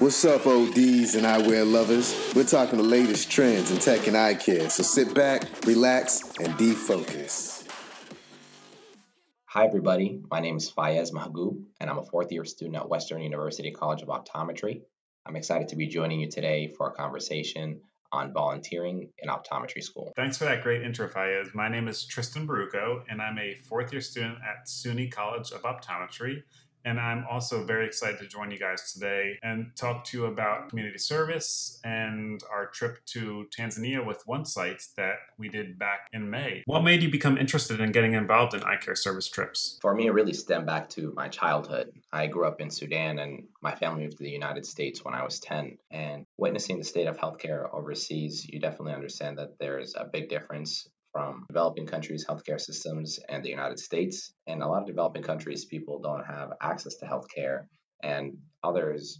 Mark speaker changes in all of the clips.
Speaker 1: What's up, ODs and eyewear lovers? We're talking the latest trends in tech and eye care, so sit back, relax, and defocus.
Speaker 2: Hi, everybody. My name is Fayez Mahgoub, and I'm a fourth-year student at Western University College of Optometry. I'm excited to be joining you today for a conversation on volunteering in optometry school.
Speaker 3: Thanks for that great intro, Fayez. My name is Tristan Baruco, and I'm a fourth-year student at SUNY College of Optometry. And I'm also very excited to join you guys today and talk to you about community service and our trip to Tanzania with OneSight that we did back in May. What made you become interested in getting involved in eye care service trips?
Speaker 2: For me, it really stemmed back to my childhood. I grew up in Sudan and my family moved to the United States when I was 10. And witnessing the state of healthcare overseas, you definitely understand that there's a big difference from developing countries' healthcare systems and the United States. And a lot of developing countries, people don't have access to healthcare, and others,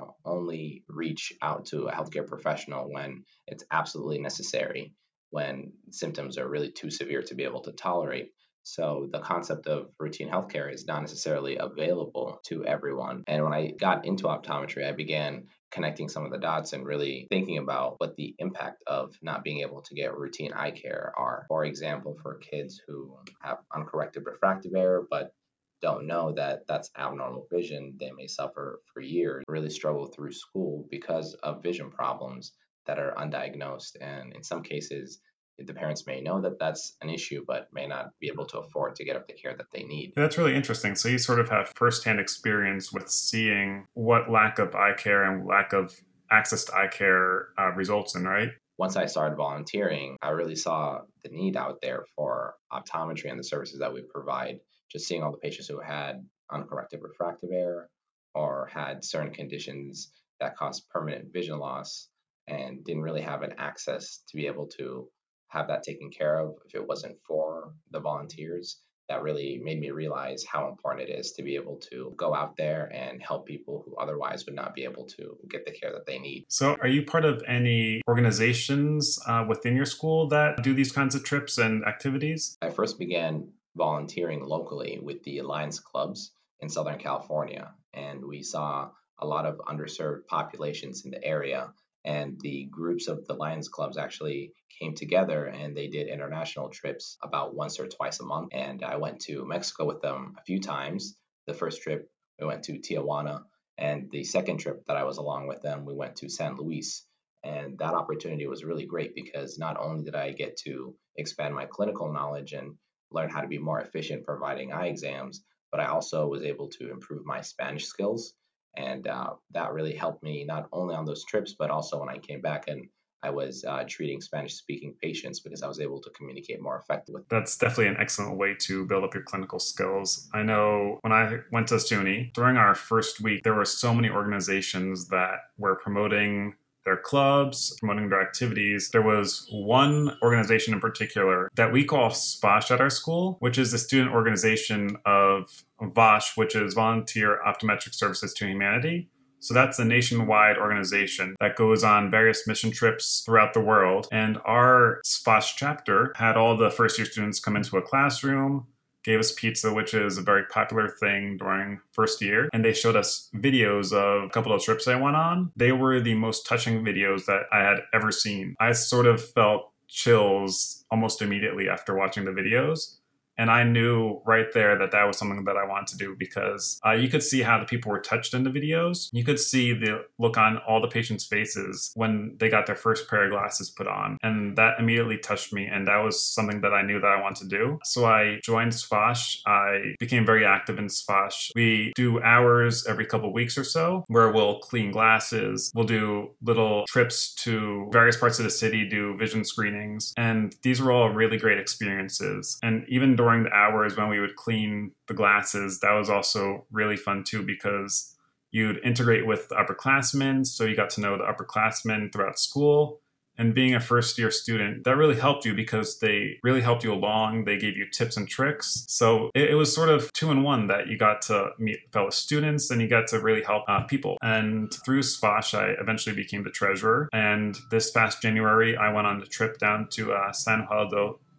Speaker 2: only reach out to a healthcare professional when it's absolutely necessary, when symptoms are really too severe to be able to tolerate. So the concept of routine healthcare is not necessarily available to everyone. And when I got into optometry, I began connecting some of the dots and really thinking about what the impact of not being able to get routine eye care are. For example, for kids who have uncorrected refractive error, but don't know that that's abnormal vision, they may suffer for years, really struggle through school because of vision problems that are undiagnosed. And in some cases, the parents may know that that's an issue, but may not be able to afford to get the care that they need.
Speaker 3: That's really interesting. So you sort of have firsthand experience with seeing what lack of eye care and lack of access to eye care results in, right?
Speaker 2: Once I started volunteering, I really saw the need out there for optometry and the services that we provide. Just seeing all the patients who had uncorrected refractive error or had certain conditions that caused permanent vision loss and didn't really have an access to be able to have that taken care of if it wasn't for the volunteers. That really made me realize how important it is to be able to go out there and help people who otherwise would not be able to get the care that they need.
Speaker 3: So are you part of any organizations within your school that do these kinds of trips and activities?
Speaker 2: I first began volunteering locally with the Lions Clubs in Southern California, and we saw a lot of underserved populations in the area. And the groups of the Lions Clubs actually came together and they did international trips about once or twice a month. And I went to Mexico with them a few times. The first trip, we went to Tijuana. And the second trip that I was along with them, we went to San Luis. And that opportunity was really great because not only did I get to expand my clinical knowledge and learn how to be more efficient providing eye exams, but I also was able to improve my Spanish skills. And that really helped me not only on those trips, but also when I came back and I was treating Spanish-speaking patients because I was able to communicate more effectively.
Speaker 3: That's definitely an excellent way to build up your clinical skills. I know when I went to SUNY, during our first week, there were so many organizations that were promoting their clubs, promoting their activities. There was one organization in particular that we call SPOSH at our school, which is the student organization of VOSH, which is Volunteer Optometric Services to Humanity. So that's a nationwide organization that goes on various mission trips throughout the world. And our SPOSH chapter had all the first year students come into a classroom, gave us pizza, which is a very popular thing during first year. And they showed us videos of a couple of trips I went on. They were the most touching videos that I had ever seen. I sort of felt chills almost immediately after watching the videos. And I knew right there that that was something that I wanted to do because you could see how the people were touched in the videos. You could see the look on all the patients' faces when they got their first pair of glasses put on. And that immediately touched me. And that was something that I knew that I wanted to do. So I joined SPOSH. I became very active in SPOSH. We do hours every couple of weeks or so where we'll clean glasses. We'll do little trips to various parts of the city, do vision screenings. And these were all really great experiences. And even during the hours when we would clean the glasses, that was also really fun too because you'd integrate with the upperclassmen, so you got to know the upperclassmen throughout school. And being a first year student, that really helped you because they really helped you along. They gave you tips and tricks. So it was sort of 2-in-1 that you got to meet fellow students and you got to really help people. And through SPOSH, I eventually became the treasurer. And this past January, I went on a trip down to San Juan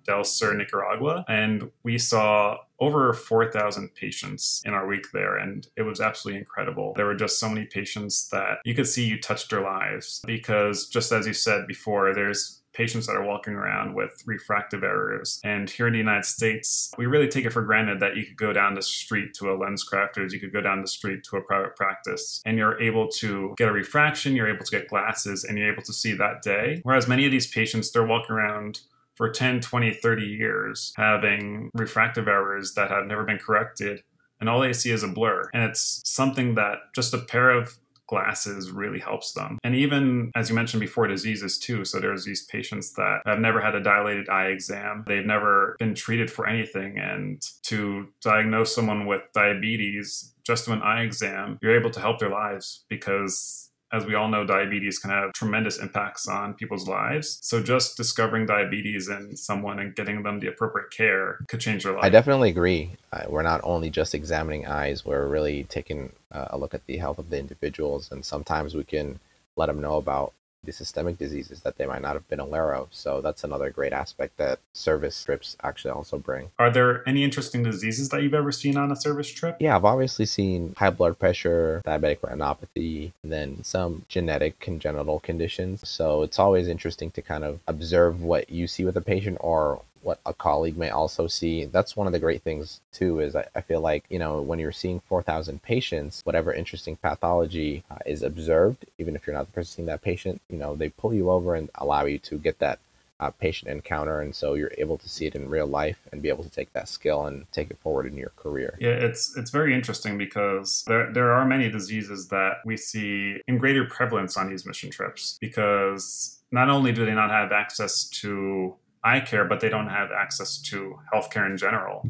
Speaker 3: del Sur, Nicaragua, and we saw over 4,000 patients in our week there, and it was absolutely incredible. There were just so many patients that you could see you touched their lives because, just as you said before, there's patients that are walking around with refractive errors. And here in the United States, we really take it for granted that you could go down the street to a LensCrafters, you could go down the street to a private practice, and you're able to get a refraction, you're able to get glasses, and you're able to see that day. Whereas many of these patients, they're walking around for 10, 20, 30 years having refractive errors that have never been corrected, and all they see is a blur. And it's something that just a pair of glasses really helps them. And even, as you mentioned before, diseases too. So there's these patients that have never had a dilated eye exam. They've never been treated for anything. And to diagnose someone with diabetes just through an eye exam, you're able to help their lives because, as we all know, diabetes can have tremendous impacts on people's lives. So just discovering diabetes in someone and getting them the appropriate care could change their life.
Speaker 4: I definitely agree. We're not only just examining eyes, we're really taking a look at the health of the individuals. And sometimes we can let them know about the systemic diseases that they might not have been aware of. So that's another great aspect that service trips actually also bring.
Speaker 3: Are there any interesting diseases that you've ever seen on a service trip?
Speaker 4: Yeah, I've obviously seen high blood pressure, diabetic retinopathy, and then some genetic congenital conditions. So it's always interesting to kind of observe what you see with a patient or what a colleague may also see. That's one of the great things too, is I feel like, when you're seeing 4,000 patients, whatever interesting pathology is observed, even if you're not the person seeing that patient, they pull you over and allow you to get that patient encounter. And so you're able to see it in real life and be able to take that skill and take it forward in your career.
Speaker 3: Yeah, it's very interesting because there are many diseases that we see in greater prevalence on these mission trips, because not only do they not have access to eye care, but they don't have access to healthcare in general.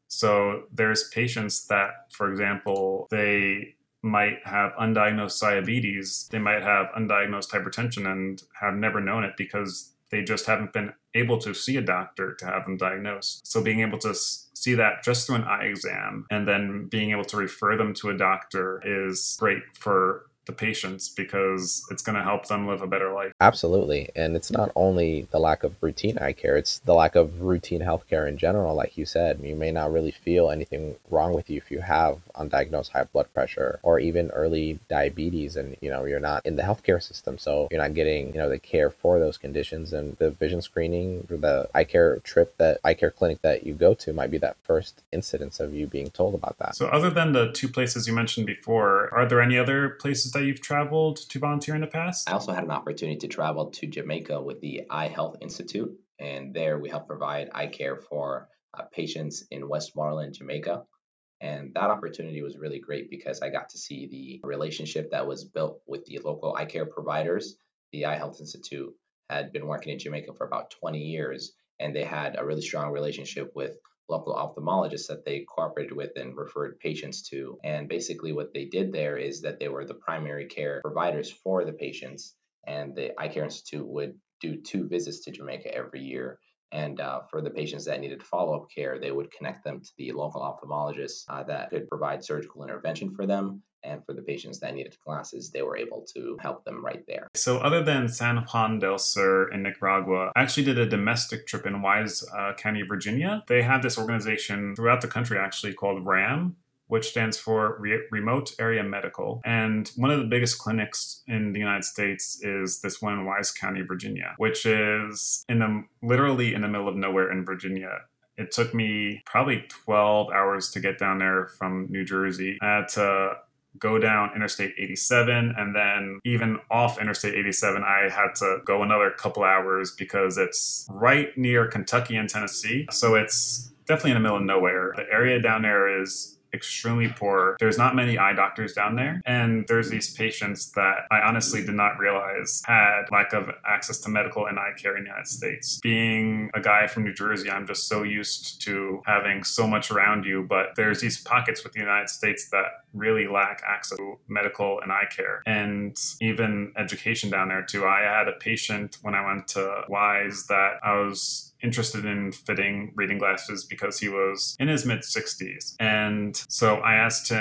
Speaker 3: So there's patients that, for example, they might have undiagnosed diabetes, they might have undiagnosed hypertension and have never known it because they just haven't been able to see a doctor to have them diagnosed. So being able to see that just through an eye exam and then being able to refer them to a doctor is great for the patients because it's going to help them live a better life.
Speaker 4: Absolutely. And it's not only the lack of routine eye care, it's the lack of routine healthcare in general. Like you said, you may not really feel anything wrong with you if you have undiagnosed high blood pressure or even early diabetes, and you're not in the healthcare system, so you're not getting the care for those conditions. And the vision screening or the eye care clinic that you go to might be that first incidence of you being told about that.
Speaker 3: So other than the two places you mentioned before, are there any other places that you've traveled to volunteer in the past?
Speaker 2: I also had an opportunity to travel to Jamaica with the Eye Health Institute, and there we help provide eye care for patients in Westmoreland, Jamaica. And that opportunity was really great because I got to see the relationship that was built with the local eye care providers. The Eye Health Institute had been working in Jamaica for about 20 years, and they had a really strong relationship with local ophthalmologists that they cooperated with and referred patients to. And basically what they did there is that they were the primary care providers for the patients, and the Eye Care Institute would do 2 visits to Jamaica every year. And for the patients that needed follow-up care, they would connect them to the local ophthalmologist that could provide surgical intervention for them. And for the patients that needed glasses, they were able to help them right there.
Speaker 3: So other than San Juan del Sur in Nicaragua, I actually did a domestic trip in Wise County, Virginia. They have this organization throughout the country actually called RAM, which stands for Remote Area Medical. And one of the biggest clinics in the United States is this one in Wise County, Virginia, which is literally in the middle of nowhere in Virginia. It took me probably 12 hours to get down there from New Jersey. I had to go down Interstate 87, and then even off Interstate 87, I had to go another couple hours because it's right near Kentucky and Tennessee. So it's definitely in the middle of nowhere. The area down there is extremely poor. There's not many eye doctors down there. And there's these patients that I honestly did not realize had lack of access to medical and eye care in the United States. Being a guy from New Jersey, I'm just so used to having so much around you, but there's these pockets with the United States that really lack access to medical and eye care and even education down there too. I had a patient when I went to Wise that I was interested in fitting reading glasses because he was in his mid-60s. And so I asked him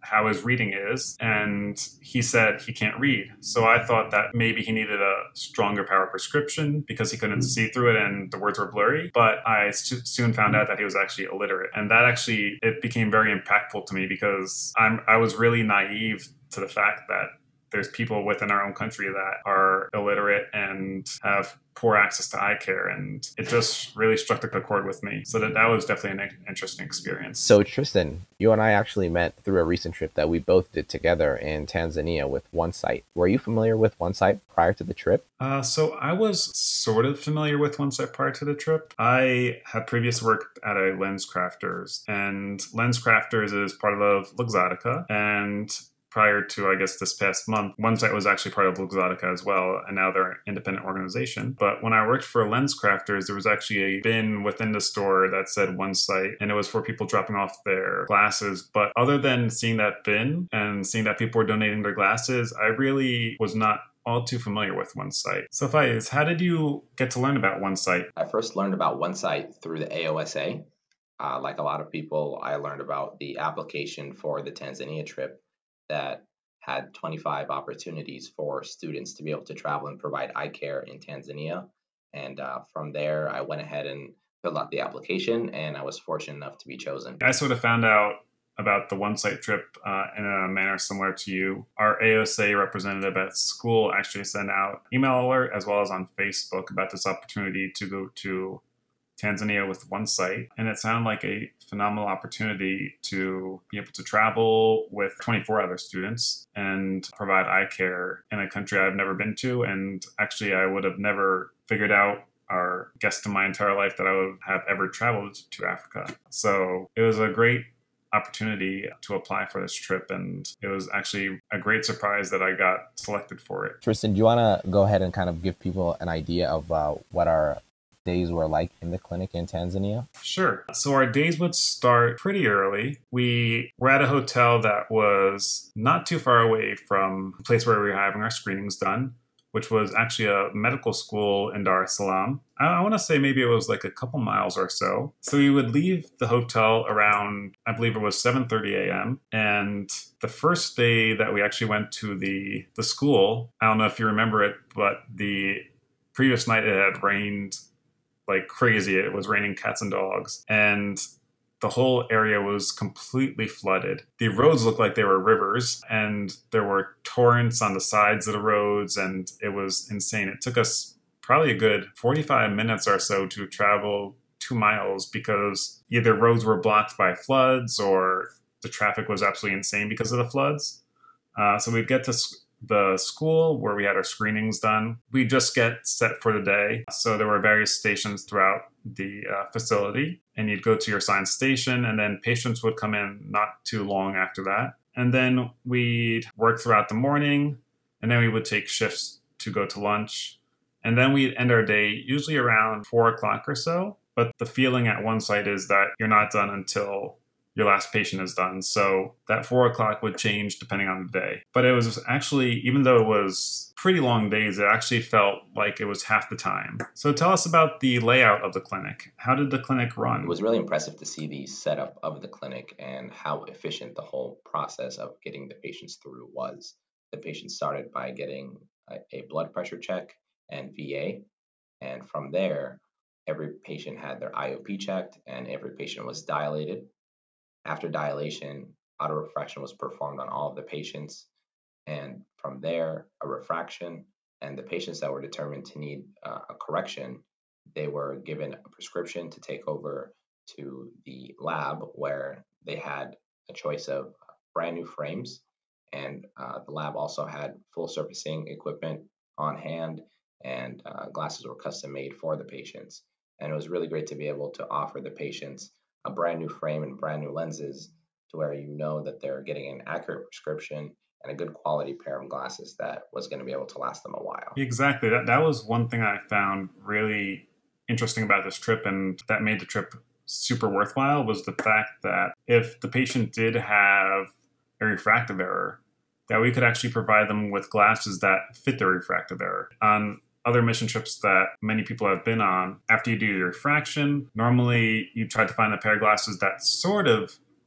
Speaker 3: how his reading is, and he said he can't read. So I thought that maybe he needed a stronger power prescription because he couldn't see through it and the words were blurry. But I soon found out that he was actually illiterate, and that actually, it became very impactful to me because I was really naive to the fact that there's people within our own country that are illiterate and have poor access to eye care. And it just really struck the chord with me. So that was definitely an interesting experience.
Speaker 4: So Tristan, you and I actually met through a recent trip that we both did together in Tanzania with OneSight. Were you familiar with OneSight prior to the trip?
Speaker 3: So I was sort of familiar with OneSight prior to the trip. I had previously worked at a LensCrafters, and LensCrafters is part of Luxottica. And prior to, I guess, this past month, OneSight was actually part of Luxottica as well, and now they're an independent organization. But when I worked for LensCrafters, there was actually a bin within the store that said OneSight, and it was for people dropping off their glasses. But other than seeing that bin and seeing that people were donating their glasses, I really was not all too familiar with OneSight. So Faiz, how did you get to learn about OneSight?
Speaker 2: I first learned about OneSight through the AOSA. Like a lot of people, I learned about the application for the Tanzania trip that had 25 opportunities for students to be able to travel and provide eye care in Tanzania. And from there, I went ahead and filled out the application, and I was fortunate enough to be chosen.
Speaker 3: I sort of found out about the OneSight trip in a manner similar to you. Our AOSA representative at school actually sent out email alert as well as on Facebook about this opportunity to go to Tanzania with OneSight, and it sounded like a phenomenal opportunity to be able to travel with 24 other students and provide eye care in a country I've never been to, and actually I would have never figured out or guessed in my entire life that I would have ever traveled to Africa. So it was a great opportunity to apply for this trip, and it was actually a great surprise that I got selected for it.
Speaker 4: Tristan, do you want to go ahead and kind of give people an idea of what our days were like in the clinic in Tanzania?
Speaker 3: Sure. So our days would start pretty early. We were at a hotel that was not too far away from the place where we were having our screenings done, which was actually a medical school in Dar es Salaam. I want to say maybe it was like a couple miles or so. So we would leave the hotel around, I believe it was 7:30 a.m. And the first day that we actually went to the school, I don't know if you remember it, but the previous night it had rained like crazy. It was raining cats and dogs, and the whole area was completely flooded. The roads looked like they were rivers, and there were torrents on the sides of the roads, and it was insane. It took us probably a good 45 minutes or so to travel 2 miles because either roads were blocked by floods or the traffic was absolutely insane because of the floods. So we'd get to the school where we had our screenings done. We just get set for the day. So there were various stations throughout the facility, and you'd go to your assigned station, and then patients would come in not too long after that. And then we'd work throughout the morning, and then we would take shifts to go to lunch. And then we'd end our day usually around 4 o'clock or so. But the feeling at OneSight is that you're not done until your last patient is done. So that 4 o'clock would change depending on the day. But it was actually, even though it was pretty long days, it actually felt like it was half the time. So tell us about the layout of the clinic. How did the clinic run?
Speaker 2: It was really impressive to see the setup of the clinic and how efficient the whole process of getting the patients through was. The patients started by getting a blood pressure check and VA. And from there, every patient had their IOP checked and every patient was dilated. After dilation, autorefraction was performed on all of the patients, and from there, a refraction, and the patients that were determined to need a correction, they were given a prescription to take over to the lab where they had a choice of brand new frames, and the lab also had full surfacing equipment on hand, and glasses were custom made for the patients. And it was really great to be able to offer the patients a brand new frame and brand new lenses to where you know that they're getting an accurate prescription and a good quality pair of glasses that was going to be able to last them a while.
Speaker 3: Exactly. That was one thing I found really interesting about this trip, and that made the trip super worthwhile, was the fact that if the patient did have a refractive error, that we could actually provide them with glasses that fit their refractive error. On other mission trips that many people have been on, after you do your refraction, normally you try to find a pair of glasses that sort of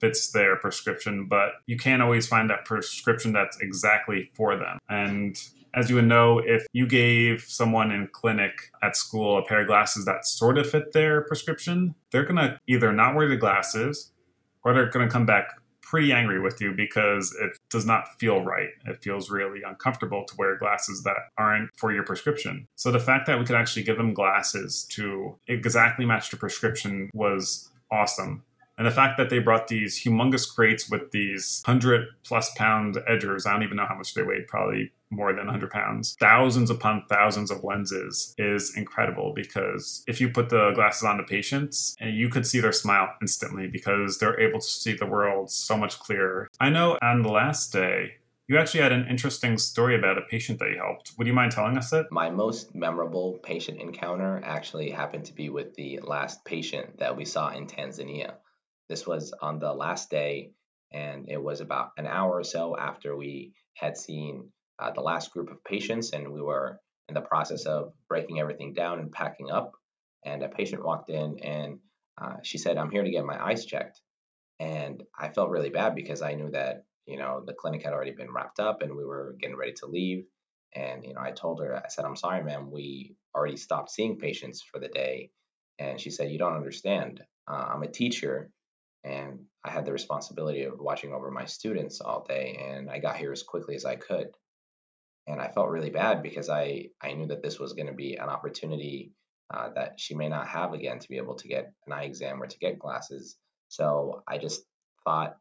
Speaker 3: fits their prescription, but you can't always find that prescription that's exactly for them. And as you would know, if you gave someone in clinic at school a pair of glasses that sort of fit their prescription, they're going to either not wear the glasses or they're going to come back pretty angry with you because it does not feel right. It feels really uncomfortable to wear glasses that aren't for your prescription. So the fact that we could actually give them glasses to exactly match the prescription was awesome. And the fact that they brought these humongous crates with these 100-plus-pound edgers, I don't even know how much they weighed, probably more than 100 pounds, thousands upon thousands of lenses is incredible, because if you put the glasses on the patients, you could see their smile instantly because they're able to see the world so much clearer. I know on the last day, you actually had an interesting story about a patient that you helped. Would you mind telling us it?
Speaker 2: My most memorable patient encounter actually happened to be with the last patient that we saw in Tanzania. This was on the last day, and it was about an hour or so after we had seen the last group of patients, and we were in the process of breaking everything down and packing up. And a patient walked in, and she said, "I'm here to get my eyes checked." And I felt really bad because I knew that, the clinic had already been wrapped up and we were getting ready to leave. And, I told her, I said, "I'm sorry, ma'am, we already stopped seeing patients for the day." And she said, "You don't understand. I'm a teacher, and I had the responsibility of watching over my students all day, and I got here as quickly as I could." And I felt really bad because I knew that this was going to be an opportunity that she may not have again to be able to get an eye exam or to get glasses. So I just thought,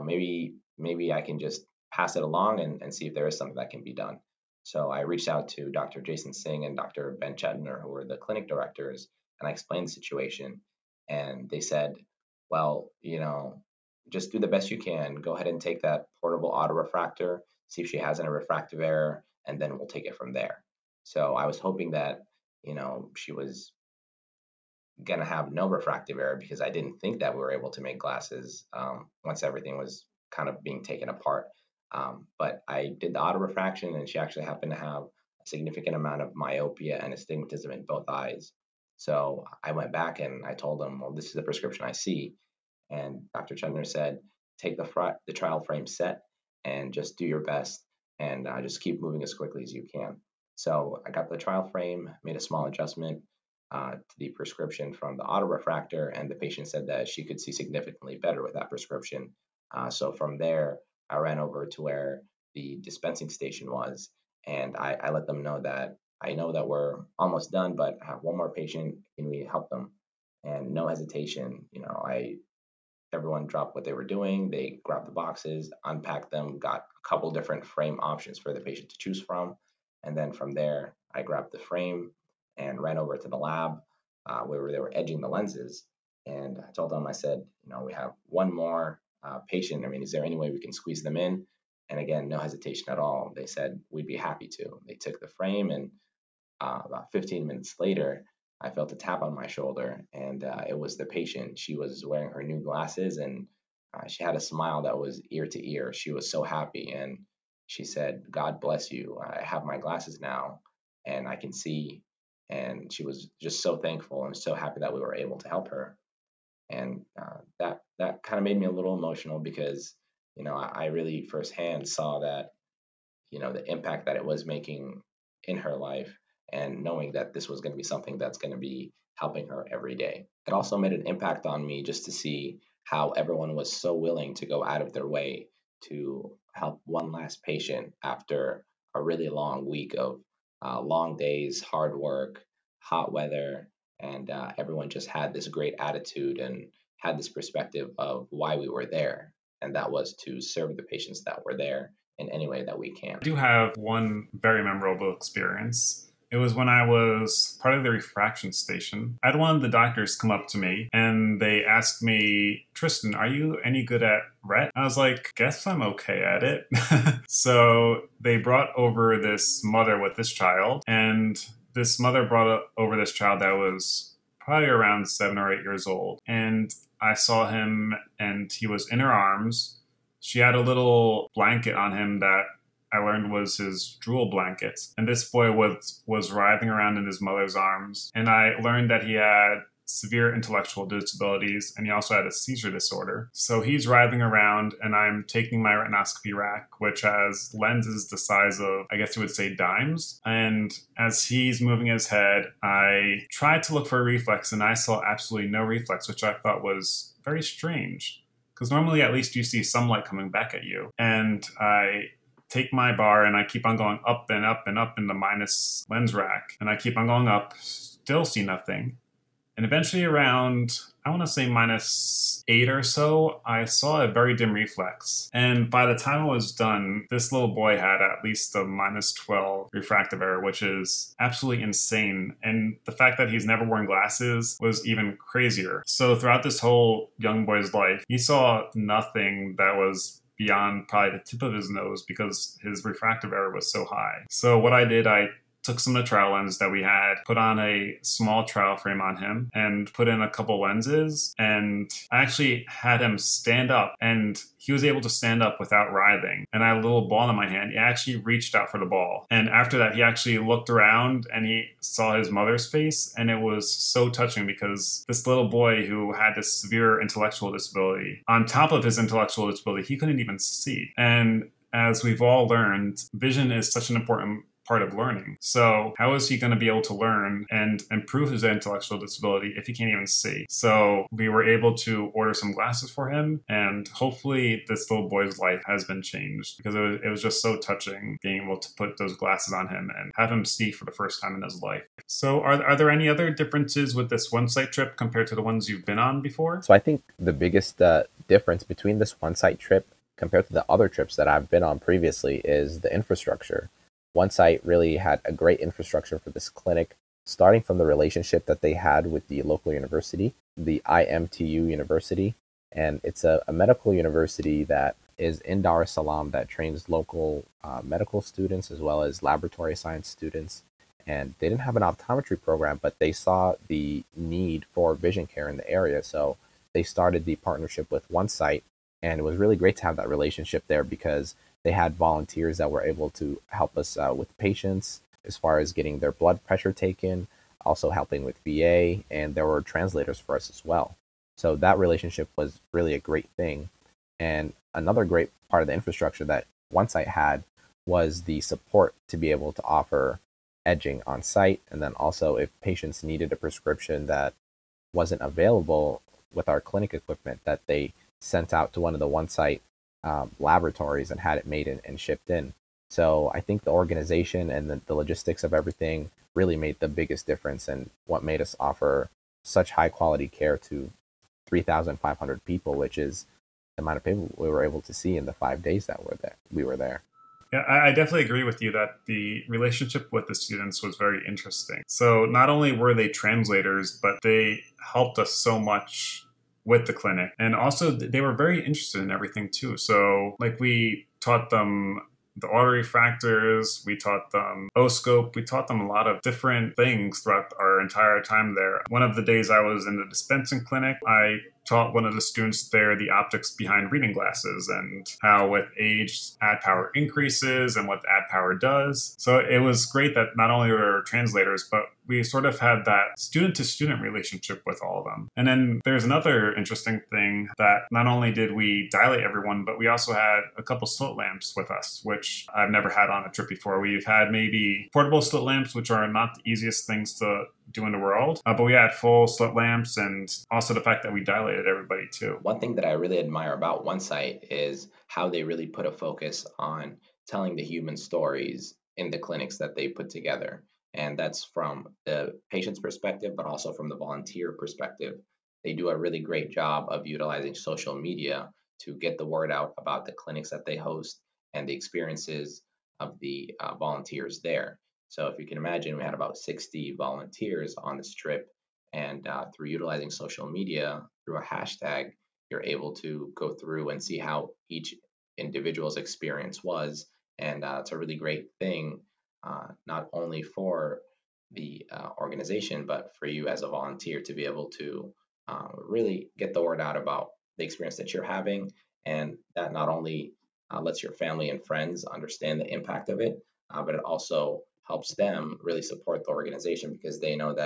Speaker 2: maybe I can just pass it along and see if there is something that can be done. So I reached out to Dr. Jason Singh and Dr. Ben Chetner, who were the clinic directors, and I explained the situation. And they said, "Well, just do the best you can. Go ahead and take that portable autorefractor, see if she has any refractive error, and then we'll take it from there." So I was hoping that, she was going to have no refractive error, because I didn't think that we were able to make glasses once everything was kind of being taken apart. But I did the autorefraction, and she actually happened to have a significant amount of myopia and astigmatism in both eyes. So I went back and I told them, "Well, this is the prescription I see." And Dr. Chetner said, "Take the trial frame set and just do your best, and just keep moving as quickly as you can." So I got the trial frame, made a small adjustment to the prescription from the autorefractor, and the patient said that she could see significantly better with that prescription. So from there, I ran over to where the dispensing station was, and I let them know that I know that we're almost done, but I have one more patient. Can we help them? And no hesitation, everyone dropped what they were doing. They grabbed the boxes, unpacked them, got a couple different frame options for the patient to choose from. And then from there, I grabbed the frame and ran over to the lab where they were edging the lenses. And I told them, I said, "We have one more patient. I mean, is there any way we can squeeze them in?" And again, no hesitation at all. They said, "We'd be happy to." They took the frame, and about 15 minutes later, I felt a tap on my shoulder, and it was the patient. She was wearing her new glasses, and she had a smile that was ear to ear. She was so happy, and she said, "God bless you. I have my glasses now, and I can see." And she was just so thankful and so happy that we were able to help her. And that kind of made me a little emotional because, I really firsthand saw that, the impact that it was making in her life, and knowing that this was going to be something that's going to be helping her every day. It also made an impact on me just to see how everyone was so willing to go out of their way to help one last patient after a really long week of long days, hard work, hot weather, and everyone just had this great attitude and had this perspective of why we were there, and that was to serve the patients that were there in any way that we can.
Speaker 3: I do have one very memorable experience. It was when I was part of the refraction station. I had one of the doctors come up to me and they asked me, "Tristan, are you any good at RET?" I was like, "Guess I'm okay at it." So they brought over this mother with this child, and this mother brought over this child that was probably around 7 or 8 years old. And I saw him, and he was in her arms. She had a little blanket on him that I learned was his drool blanket. And this boy was writhing around in his mother's arms. And I learned that he had severe intellectual disabilities, and he also had a seizure disorder. So he's writhing around, and I'm taking my retinoscopy rack, which has lenses the size of, I guess you would say, dimes. And as he's moving his head, I tried to look for a reflex, and I saw absolutely no reflex, which I thought was very strange. Because normally, at least, you see some light coming back at you. And I take my bar and I keep on going up and up and up in the minus lens rack. And I keep on going up, still see nothing. And eventually around, I want to say -8 or so, I saw a very dim reflex. And by the time it was done, this little boy had at least a -12 refractive error, which is absolutely insane. And the fact that he's never worn glasses was even crazier. So throughout this whole young boy's life, he saw nothing that was beyond probably the tip of his nose because his refractive error was so high. So what I did, I took some of the trial lenses that we had, put on a small trial frame on him, and put in a couple lenses. And I actually had him stand up, and he was able to stand up without writhing. And I had a little ball in my hand. He actually reached out for the ball. And after that, he actually looked around and he saw his mother's face. And it was so touching because this little boy who had this severe intellectual disability, on top of his intellectual disability, he couldn't even see. And as we've all learned, vision is such an important part of learning. So how is he going to be able to learn and improve his intellectual disability if he can't even see? So we were able to order some glasses for him, and hopefully this little boy's life has been changed because it was just so touching being able to put those glasses on him and have him see for the first time in his life. So are there any other differences with this one site trip compared to the ones you've been on before?
Speaker 4: So I think the biggest difference between this one site trip compared to the other trips that I've been on previously is the infrastructure. One site really had a great infrastructure for this clinic, starting from the relationship that they had with the local university, the IMTU University. And it's a medical university that is in Dar es Salaam that trains local medical students as well as laboratory science students. And they didn't have an optometry program, but they saw the need for vision care in the area. So they started the partnership with one site. And it was really great to have that relationship there because they had volunteers that were able to help us with patients as far as getting their blood pressure taken, also helping with VA, and there were translators for us as well. So that relationship was really a great thing. And another great part of the infrastructure that one site had was the support to be able to offer edging on site. And then also if patients needed a prescription that wasn't available with our clinic equipment, that they sent out to one of the one site laboratories and had it made and shipped in. So I think the organization and the logistics of everything really made the biggest difference and what made us offer such high quality care to 3,500 people, which is the amount of people we were able to see in the 5 days that we were there.
Speaker 3: Yeah, I definitely agree with you that the relationship with the students was very interesting. So not only were they translators, but they helped us so much with the clinic. And also they were very interested in everything too. So like we taught them the autorefractors, we taught them O-scope, we taught them a lot of different things throughout our entire time there. One of the days I was in the dispensing clinic, I taught one of the students there the optics behind reading glasses and how with age add power increases and what the add power does. So it was great that not only were we translators, but we sort of had that student to student relationship with all of them. And then there's another interesting thing that not only did we dilate everyone, but we also had a couple slit lamps with us, which I've never had on a trip before. We've had maybe portable slit lamps, which are not the easiest things to do in the world, but we had full slit lamps and also the fact that we dilated everybody too.
Speaker 2: One thing that I really admire about One Site is how they really put a focus on telling the human stories in the clinics that they put together. And that's from the patient's perspective, but also from the volunteer perspective. They do a really great job of utilizing social media to get the word out about the clinics that they host and the experiences of the volunteers there. So if you can imagine, we had about 60 volunteers on this trip, and through utilizing social media, through a hashtag, you're able to go through and see how each individual's experience was. And it's a really great thing, not only for the organization, but for you as a volunteer to be able to really get the word out about the experience that you're having. And that not only lets your family and friends understand the impact of it, but it also helps them really support the organization because they know that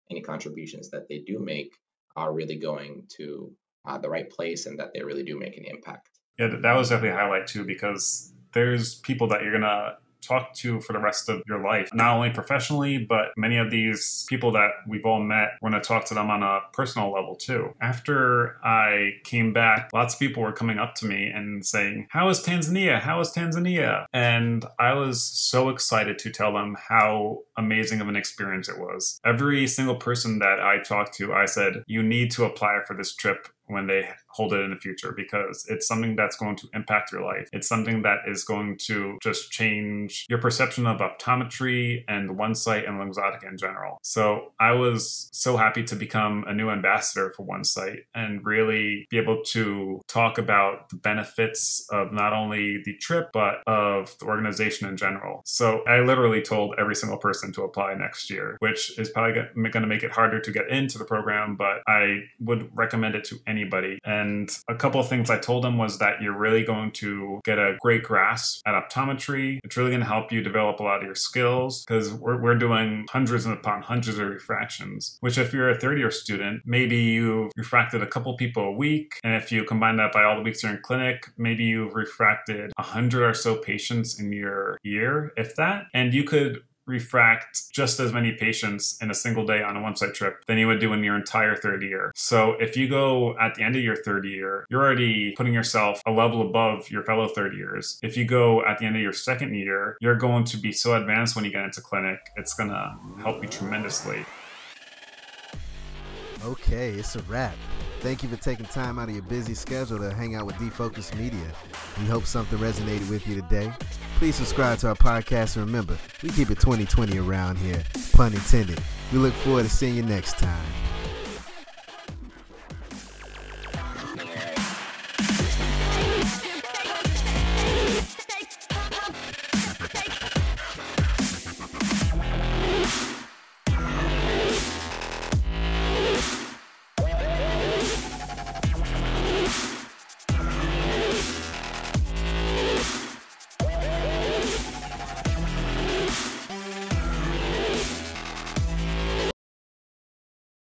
Speaker 2: any contributions that they do make are really going to the right place and that they really do make an impact.
Speaker 3: Yeah, that was definitely a highlight too, because there's people that you're going to talk to for the rest of your life, not only professionally, but many of these people that we've all met, we're going to talk to them on a personal level too. After I came back, lots of people were coming up to me and saying, "How is Tanzania? How is Tanzania?" And I was so excited to tell them how amazing of an experience it was. Every single person that I talked to, I said, "You need to apply for this trip when they hold it in the future, because it's something that's going to impact your life. It's something that is going to just change your perception of optometry and OneSight and Luxottica in general." So I was so happy to become a new ambassador for OneSight and really be able to talk about the benefits of not only the trip, but of the organization in general. So I literally told every single person to apply next year, which is probably going to make it harder to get into the program, but I would recommend it to anybody. And a couple of things I told them was that you're really going to get a great grasp at optometry. It's really going to help you develop a lot of your skills, because we're doing hundreds upon hundreds of refractions, which if you're a third-year student, maybe you've refracted a couple people a week. And if you combine that by all the weeks you're in clinic, maybe you've refracted 100 or so patients in your year, if that. And you could refract just as many patients in a single day on a OneSight trip than you would do in your entire third year. So if you go at the end of your third year, you're already putting yourself a level above your fellow third years. If you go at the end of your second year, you're going to be so advanced when you get into clinic. It's going to help you tremendously.
Speaker 1: Okay, it's a wrap. Thank you for taking time out of your busy schedule to hang out with Defocus Media. We hope something resonated with you today. Please subscribe to our podcast, and remember, we keep it 2020 around here, pun intended. We look forward to seeing you next time.